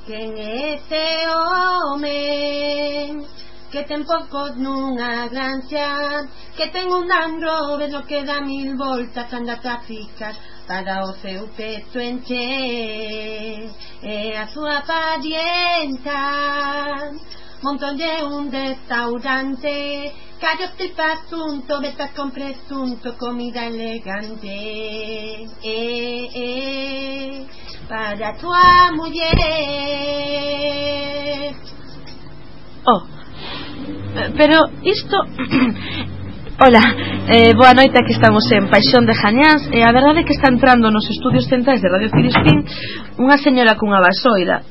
quen é ese home que ten poucos nunha granxa, que ten un Land Rover no que dá 1000 voltas, anda traficas para o seu peto encher. E a súa parienta montonlle un restaurante, callos tripas tunto, vetas con presunto, comida elegante. Para tua muller. Oh, pero isto... Ola, boa noite, aquí estamos en Paixón de Jañáns. E a verdade é que está entrando nos estudios centrais de Radio Filispín unha señora cunha vasoira.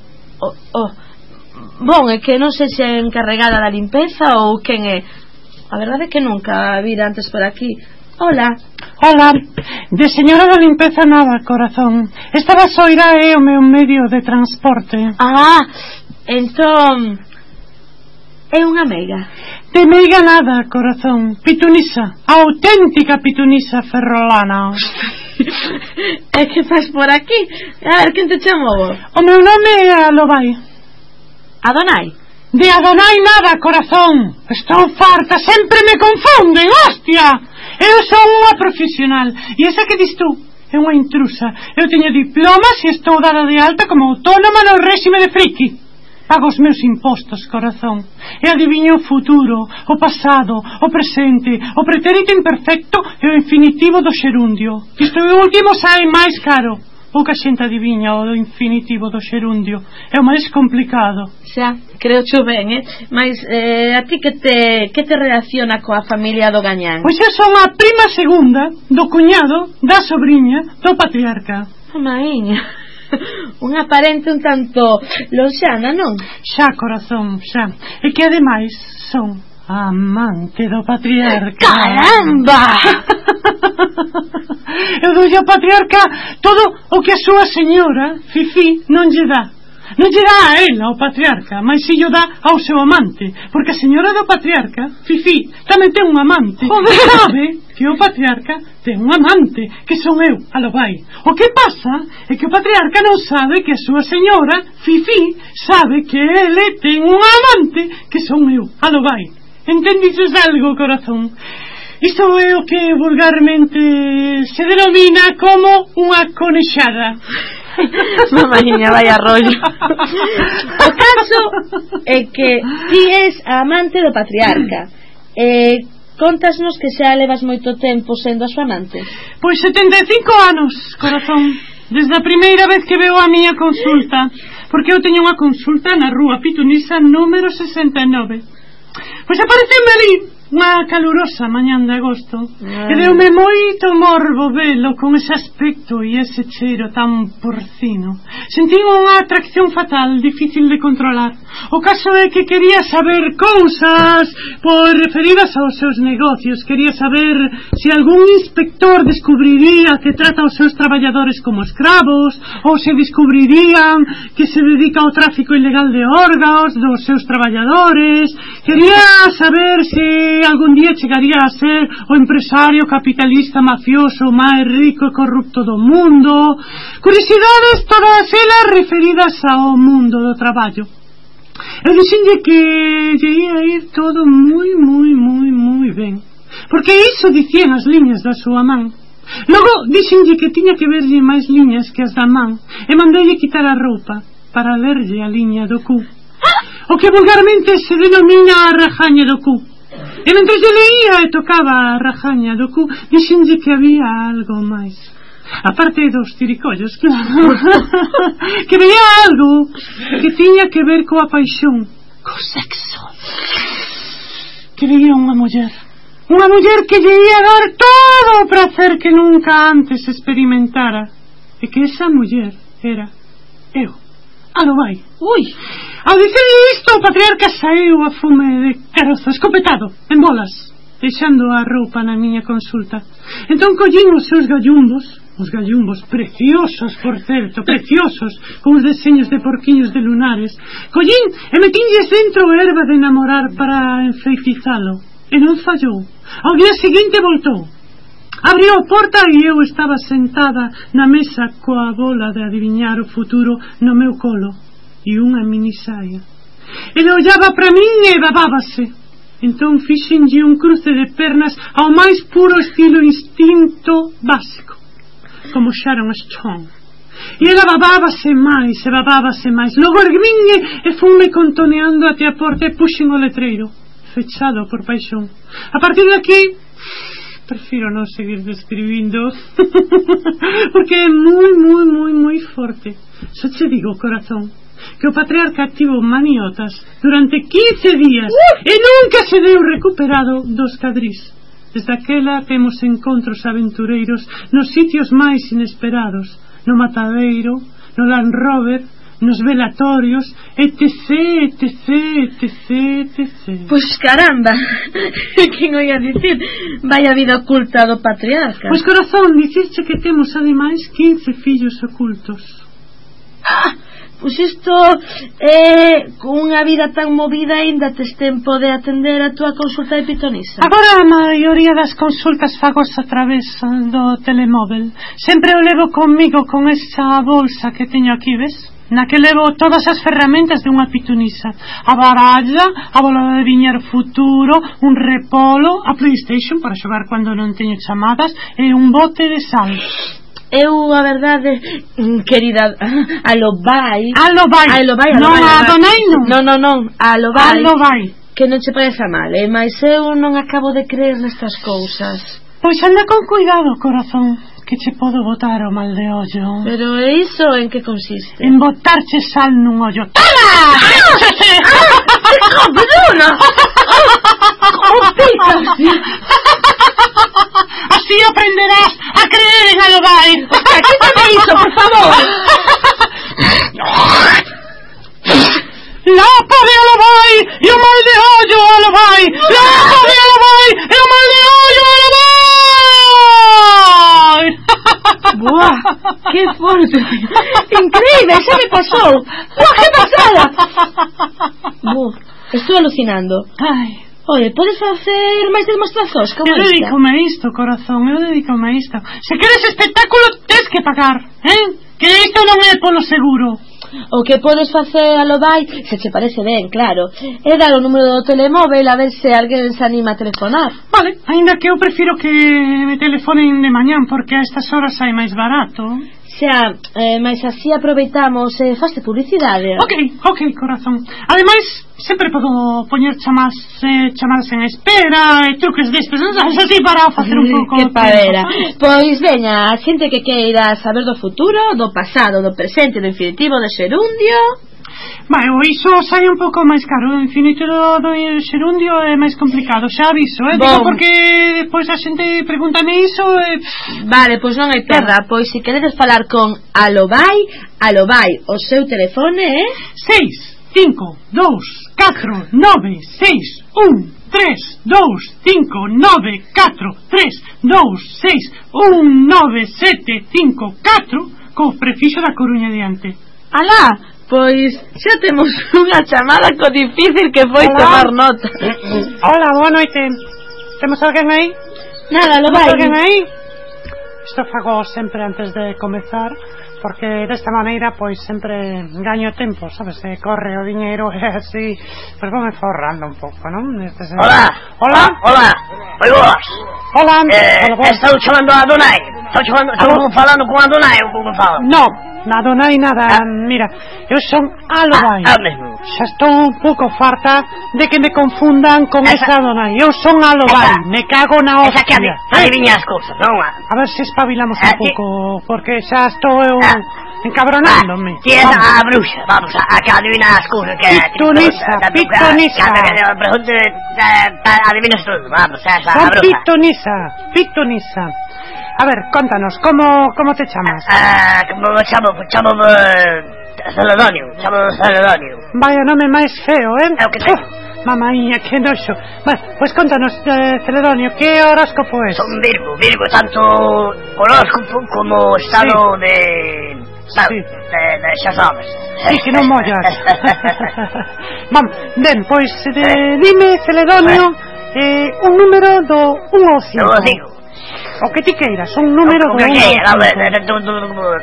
Bon, é que non sei se é encarregada da limpeza ou quen é. A verdade é que nunca a vira antes por aquí. Hola. Hola, de señora da limpeza nada, corazón. Esta vasoira é o meu medio de transporte. Ah, entón é unha meiga. De meiga nada, corazón. Pitunisa, auténtica pitunisa ferrolana. E que faz por aquí? A ver, quen te chamou? O meu nome é Alobay. Adonai? De Adonai nada, corazón. Estou farta, sempre me confunden, hostia. Eu son unha profesional e esa que dis tú é unha intrusa. Eu teño diplomas e estou dada de alta como autónoma no réxime de friki. Pago os meus impostos, corazón, e adiviño o futuro, o pasado, o presente, o pretérito imperfecto e o infinitivo do xerundio. Isto último sai máis caro. Pouca xente adiviña o do infinitivo do xerundio. É o máis complicado. Xa, creo cho ben, Mas a ti que te relaciona coa familia do Gañán? Pois eu son a prima segunda do cuñado da sobrinha do patriarca. Maíña, unha parente un tanto lonxana, non? Xa, corazón, xa. E que ademais son amante do patriarca. Caramba! Eu dou ao patriarca todo o que a súa señora Fifi non lle dá. Non lle dá a él, ao patriarca, mas si lle dá ao seu amante, porque a señora do patriarca, Fifi, tamén ten un amante. Sabe que o patriarca ten un amante, que son eu, Alobay. O que pasa é que o patriarca non sabe que a súa señora, Fifi, sabe que ele ten un amante, que son eu, Alobay. Entendices algo, corazón? Isto é o que vulgarmente se denomina como unha conexada. Mamaña, vaya rollo. O caso é que ti és a amante do patriarca. Contasnos que xa levas moito tempo sendo a súa amante. Pois 75 anos, corazón. Desde a primeira vez que veo a miña consulta, porque eu teño unha consulta na rúa Pitunisa número 69. Pois apareceme ali unha calurosa mañán de agosto e deume moito morbo velo con ese aspecto e ese cheiro tan porcino. Sentín unha atracción fatal, difícil de controlar. O caso é que quería saber cousas referidas aos seus negocios. Quería saber se algún inspector descubriría que trata aos seus traballadores como escravos, ou se descubrirían que se dedica ao tráfico ilegal de órganos dos seus traballadores. Quería saber se algún día chegaría a ser o empresario capitalista mafioso máis rico e corrupto do mundo. Curiosidades todas elas referidas ao mundo do traballo. Eu dixenlle que lle ia ir todo moi ben, porque iso dicían as liñas da súa man. Logo dixenlle que tiña que verlle máis liñas que as da man e mandoulle quitar a roupa para lerlle a liña do cu, o que vulgarmente se denomina a rajaña do cu. E mentre lle leía e tocaba a rajaña do cu, dixenlle que había algo máis, aparte dos tiricollos, claro. Que veía algo que tiña que ver coa paixón, co sexo. Que veía unha muller que lle ia dar todo o prazer que nunca antes experimentara, e que esa muller era eu, Alobay. Ui, ao dicirle isto, o patriarca saiu a fume de carozo, escopetado, en bolas, deixando a roupa na miña consulta. Entón collín os seus gallumbos preciosos, por certo, preciosos, con os deseños de porquiños de lunares. Collín e metínlles dentro erva de enamorar para enfeitizalo, e non fallou. Ao día seguinte voltou, abriu a porta e eu estaba sentada na mesa coa bola de adiviñar o futuro no meu colo. e unha minisaia. Ele ollaba para min e babábase. Entón fixenlle un cruce de pernas ao máis puro estilo instinto básico, como Sharon Stone. E ela babábase máis e babábase máis. Logo erguinme e funme contoneando até a porta e puxen o letreiro, fechado por paixón. A partir de aquí prefiro non seguir describindo porque é moi forte. Só che digo, corazón, que o patriarca activo maniotas durante 15 días e nunca se deu recuperado dos cadrís. Desde aquela temos encontros aventureiros nos sitios máis inesperados, no matadeiro, no Land Rover, nos velatorios, etc. Pois caramba, quen o ia dicir? Vaya vida oculta do patriarca. Pois corazón, dicirche que temos ademais 15 fillos ocultos. Pois isto con unha vida tan movida aínda tes tempo de atender a túa consulta de pitonisa? Agora a maioría das consultas fagos a través do telemóvel. Sempre o levo comigo con esa bolsa que teño aquí, ves? Na que levo todas as ferramentas de unha pitonisa: a baralla, a bola de adiviñar futuro, un repolo, a PlayStation para xogar cando non teño chamadas e un bote de sal. Eu, a verdade, querida, a lo vai. Non, a Adonai non. Non, a lo vai. Que non che pareza mal, mas eu non acabo de creer nestas cousas. Pois anda con cuidado, corazón, que che podo botar o mal de ollo. Pero iso en que consiste? En botarche sal nun ollo. ¡Tala! ¡Cabrona! ¡Como picas! Así aprenderás a creer en Alobai. Quítame iso, por favor. Lapa de Alobai e o mal de ollo, Alobai. Lapa de Alobai e o mal de ollo, Alobai. Buah, que forte. Increíble, xa me pasou. Buah, que pasada. Buah, estou alucinando. Ai. Oye, podes facer máis demostracións como esta? Eu dedícome a isto, corazón, Se queres espectáculo, tes que pagar, que isto non é polo seguro. O que podes facer a lo vai, se che parece ben, claro, é dar o número do telemóvel a ver se alguén se anima a telefonar. Vale, ainda que eu prefiro que me telefonen de mañán, porque a estas horas hai máis barato. Xa, mas así aproveitamos e faste publicidade. Ok, corazón. Ademais, sempre podo poñer chamadas en espera e truques destes, así para facer un pouco. Que padera. Pois veña, a xente que queira saber do futuro, do pasado, do presente, do infinitivo de xerundio. Bueno, iso sai un pouco máis caro. O infinito do xerundio é máis complicado, xa aviso, digo, porque depois a xente pregúntame iso Vale, pois non hai perda. Pois se queredes falar con Alobai, o seu telefone é 6, 5, 2, 4, 9, 6, 1, 3, 2, 5, 9, 4, 3, 2, 6, 1, 9, 7, 5, 4 co prefixo da Coruña diante. Alá, pois xa temos unha chamada co difícil que foi tomar nota. Hola, boa noite. Temos alguén aí? Nada, lo vai. Alguén aí? Isto fago sempre antes de comezar, porque desta maneira pois sempre gaño tempo, sabes, corre o diñeiro e así, pois vou me forrando un pouco, non? Hola. Oi vos. Hola. Estou chamando a Adonai. Estou falando con a Adonai, un pouco falo. No, Adonai nada, mira, eu son Alobai. Mesmo. Xa estou un pouco farta de que me confundan con esa Adonai. Eu son Alobai, me cago na hostia. Esa que adivinha as cousas, non? A ver se espabilamos un pouco, porque xa estou eu encabronándome. Ti és a bruxa, vamos, a que adivina as cousas. Pitonisa. Cando pregunte, adivinas todo, vamos, esa a bruxa. Pitonisa. A ver, contanos, como te chamas? Como me chamo Celedonio. Vaya nome máis feo, É o que tengo. Mamainha, que noxo. Bueno, pues contanos, Celedonio, que horóscopo es? Son Virgo, tanto horóscopo como estado de... de xa sabes. Sí, que non mollas. Vamos, ben, pois dime, Celedonio, un número do 1 ao 5. Eu o digo. O que ti queiras, un número do 1 ao 5.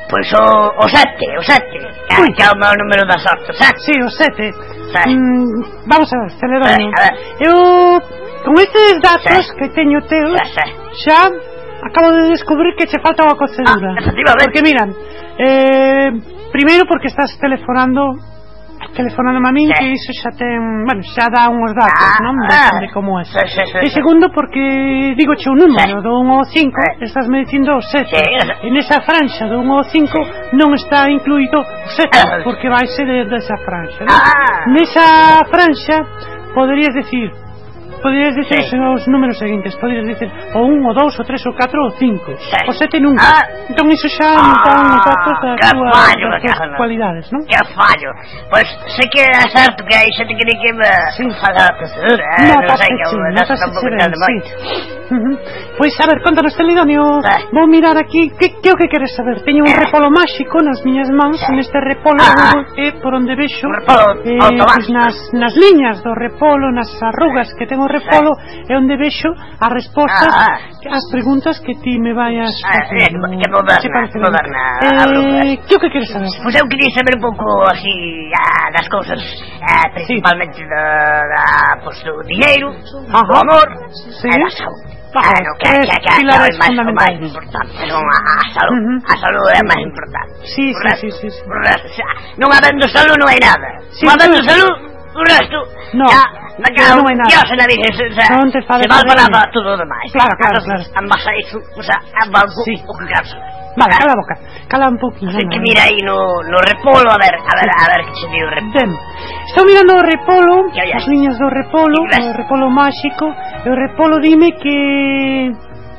Pois o 7, que é o meu número da sorte, o 7. Sí, o 7. Sí. Vamos a ver, Celedonio. A ver. Eu, con estes datos que teño teus, xa acabo de descubrir que che falta unha cocedura. Efectivamente. Porque miran, primeiro porque estás telefonándome a min, que iso xa ten, bueno, xa dá uns datos, non? De como é. E segundo porque digo che un número do 1 ao 5, estás me dicindo o 7. E nesa franxa do 1 ao 5 non está incluído o 7, porque vai ser desa franxa, non? Nesa franxa poderías decir os números seguintes, poderías decir o 1, o 2, o 3, o 4, o 5. O 7 nunca. Entón iso xa non está nos datos das túas cualidades, non? Que fallo. Pois sei que é certo que hai xente que di que me fala a cocedura, non sei que eu tampouco entendo moito. Pois, a ver, contanos, Celedonio. Vou mirar aquí, que o que queres saber? Teño un repolo máxico nas miñas mans. Neste repolo é por onde vexo pois nas liñas do repolo, nas arrugas que ten o repolo, é onde vexo as respostas ás preguntas que ti me vayas facer. Que moderna arrugas. Que o que queres saber? Pois eu queria saber un pouco así das cousas, principalmente do dinheiro, do amor e da saúde. Claro, que é o máis importante, non a saúde é máis importante. Sí. Non habendo salud non hai nada. Non habendo salud, o resto non hai nada. Dios na Virgen se va para todo o demais. Claro. En base a iso, o sea, o que quero saber. Vale, cala a boca, cala un poquinho. Así que mira aí no repolo, a ver que se dio o repolo. Estou mirando o repolo, as liñas do repolo, o repolo máxico, e o repolo dime que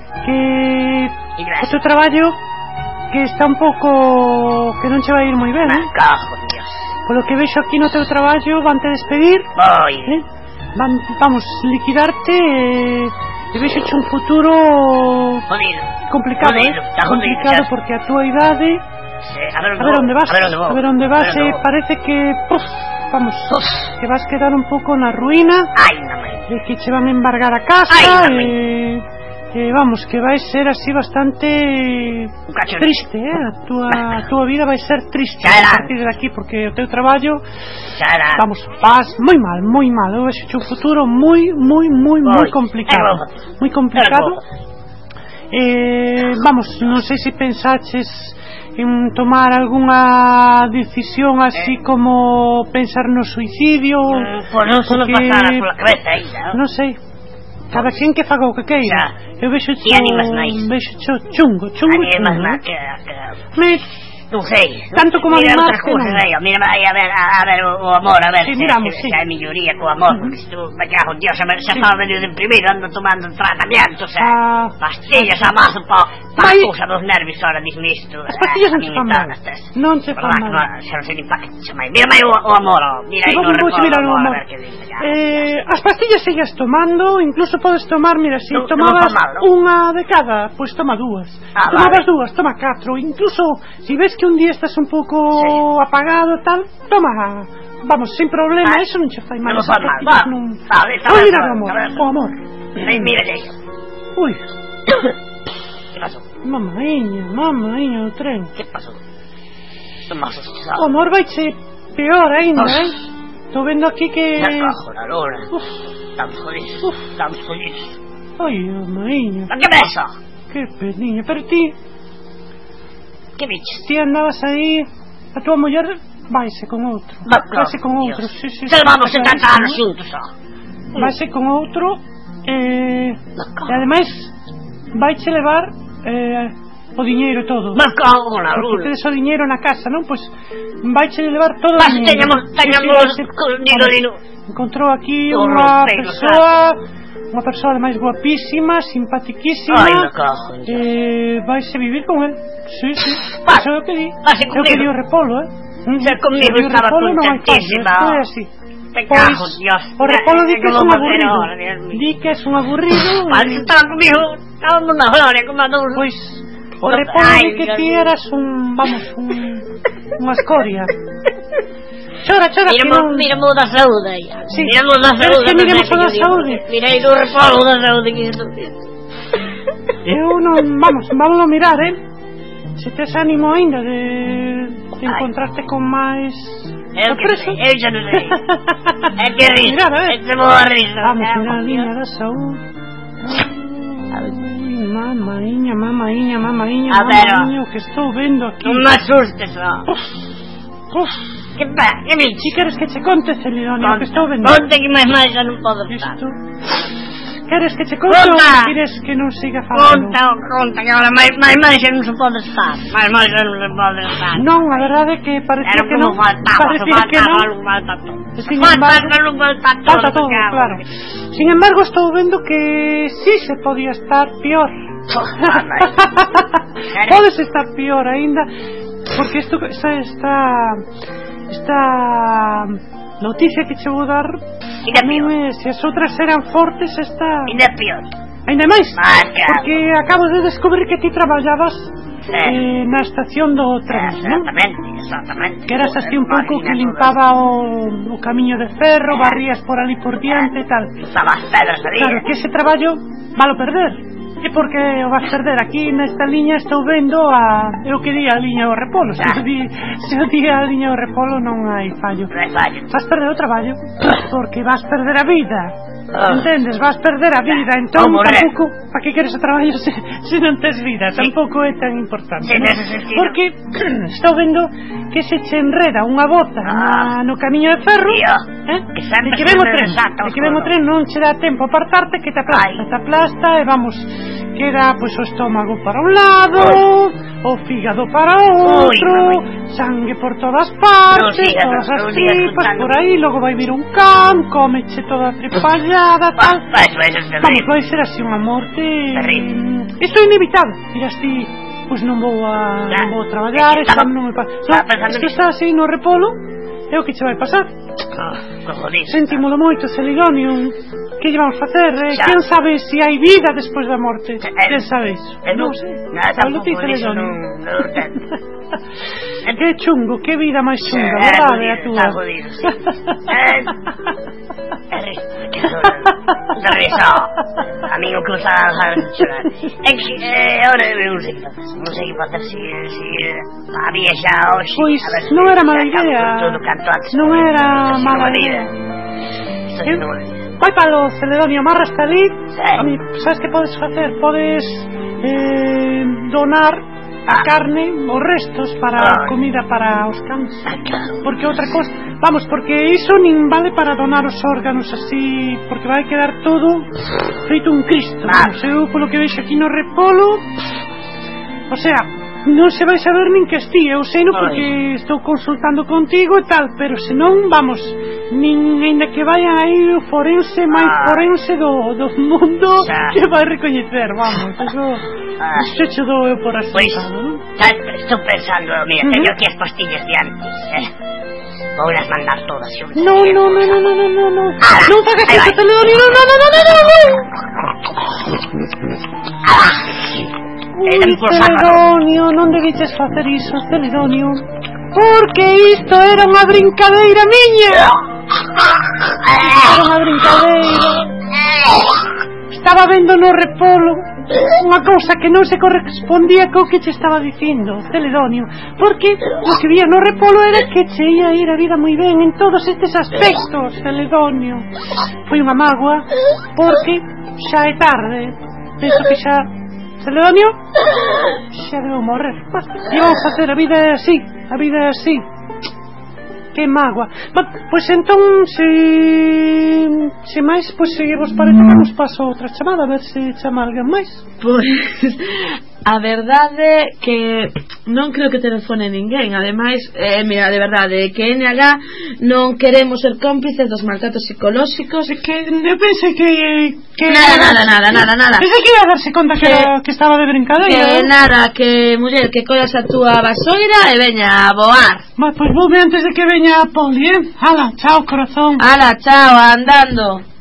o teu traballo que está un pouco, que non che vai ir moi ben, cajo, Dios. Polo que vexo aquí no teu traballo van te despedir, vamos liquidarte e vexo un futuro complicado, complicado porque a túa idade, a ver onde vas, parece que que vas quedar un pouco na ruína, de que che van a embargar a casa, vamos, que vai ser así bastante triste, a túa vida vai ser triste a partir de aquí, porque o teu traballo, vamos, vas moi mal, eu vexo un futuro moi complicado, moi complicado. Vamos, non sei se pensaches en tomar algunha decisión así como pensar no suicidio, pois non se nos pasara pola cabeza ainda, non sei, cada quen que faga o que queira. Eu vexo chungo, non sei, tanto como animar que non. Mira aí a ver o amor, a ver se hai melloría co amor, porque isto, me cago en Dios, xa estaba medio deprimido, ando tomando tratamientos, pastillas a mazo para cousa dos nervios, ahora dixen isto. As pastillas non se fan mal, non se fan mal. Xa non sei nin pa que chamai. Mira aí o amor, mira aí no repolo, a ver que dice. As pastillas sigues tomando, incluso podes tomar, mira, se tomabas unha de cada, pois toma dúas. Tomabas dúas, toma 4, incluso se ves que un día estás un pouco apagado tal, toma, vamos, sin problema, eso non che fai mal. Non fai mal, vale, mira o amor. Mira aí. Ui, que pasou? Mamaíña, o tren. Que pasou? O amor vaiche peor ainda, estou vendo aquí que... Cajo na lona. Estamos jodidos. Ai, mamaíña. Que beso? Que peniña, pero ti... Que bichos? Ti andabas aí, a tua muller vaise con outro. Vaise con outro, sí. Levamos 70 anos xuntos, vaise con outro, e ademais vaiche levar o diñeiro todo. Me cago na luna. Porque tedes o diñeiro na casa, non? Pois vaiche levar todo o diñeiro. Teñamos encontrou aquí unha persoa ademais guapísima, simpaticísima. Ai, me cago en Dios. Vaise vivir con él. Sí. Eso é o que di. Eu que di o repolo, Ser comigo estaba contentísima. Te cago en Dios. O repolo di que é un aburrido. Di que é un aburrido. Parece que estaba comigo, estaba unha gloria, como a dous. Pois o repolo di que ti eras unha escoria. Chora, mira o da saúde aí. Sí. Mira o da saúde. Que miremos o da saúde. Mira aí o repolo da saúde que isto. Eu non, vamos a mirar, se tes ánimo ainda de encontrarte con máis sorpresas. Eu xa non sei. É que risa, este boa risa. Vamos a mirar a liña da saúde. Mamaíña, o que estou vendo aquí. Non me asustes, no. Que pasa? Que me... Si queres que che conte, Celedonio, o que estou vendo? Conte que máis xa non podo estar. Queres que che conte ou queres que non siga falando? Conta, que agora máis xa non se pode estar. Máis xa non se pode estar. Non, a verdade é que parecía que non. Parecía que non. Falta todo. Falta todo, claro. Sin embargo, estou vendo que sí se podía estar peor. Podes estar peor aínda, porque esta noticia que che vou dar, se as outras eran fortes, esta ainda peor. Ainda máis, porque acabo de descubrir que ti traballabas na estación do tren, non? Exactamente. Que eras así un pouco que limpaba o camiño de ferro, barrías por ali por diante e tal. Limpaba as pedras ali. Claro, que ese traballo valo perder. E porque o vas perder aquí nesta liña estou vendo eu que di a liña do Repolo. Se o di a liña do Repolo non hai fallo. Vas perder o traballo porque vas perder a vida. Entendes? Vas perder a vida. Entón tampouco, para que queres o traballo se non tes vida? Tampouco é tan importante, ¿no? Porque estou vendo que se che enreda unha bota no camiño de ferro, de que ven o tren non che dá tempo a apartarte, que te aplasta e vamos, queda pois o estómago para un lado, o fígado para outro, sangue por todas partes, todas as tripas por aí, logo vai vir un can, comeche toda a tripallada, tal. Vamos, vai ser así unha morte. Isto é inevitable. Dirás ti, pois non vou a traballar, esta non me pasa. Se estás así no Repolo, é o que che vai pasar. Sentímolo moito, Celedonio. Que lle vamos facer? Quen sabe se hai vida despois da morte? Quen sabe iso? Non sei. Tampouco iso non que chungo, que vida máis chunga, verdade, a túa? Está jodido, sí. De risa. A mí o que usa a chorar. É que ahora non sei que facer se a vieja hoxe. Pois non era mala idea. Non era mala idea. Vai para o Celedonio, amarraste ali. Sabes que podes facer? Podes donar a carne, os restos para comida para os cans. Porque outra cosa, vamos, porque iso nin vale para donar os órganos así, porque vai quedar todo feito un Cristo. Eu polo que veixo aquí no Repolo, o sea, non se vai saber nin que esti, eu sei porque estou consultando contigo e tal, pero senón, vamos, nin ainda que vayan aí o forense máis forense do mundo que vai recoñecer, vamos, eso che dou eu por así. Pois, estou pensando, mira, teño aquí as pastillas de antes, vou las mandar todas xuntas. Non fagas isto, Celedonio, non. Celedonio, non debiches facer iso, Celedonio, porque isto era unha brincadeira miña. Era unha brincadeira. Estaba vendo no Repolo unha cousa que non se correspondía co que che estaba dicindo, Celedonio, porque o que vía no Repolo era que che ia ir a vida moi ben en todos estes aspectos, Celedonio. Foi unha mágoa porque xa é tarde. Penso que xa, Celedonio, xa debo morrer. E vamos facer, a vida é así. Que mágoa. Pois entón, se máis, pois se vos parece, vamos paso outra chamada, a ver se chama alguén máis. Pois a verdade que non creo que telefone ninguén. Ademais, mira, de verdade, que NH non queremos ser cómplices dos maltratos psicolóxicos. Que eu pensei que nada. Pensei que ia a darse conta que estaba de brincadeira. Que nada, que muller, que collas a túa vasoira e veña a voar. Pois voume antes de que veña a Poli, Ala, chao, corazón. Ala, chao, andando.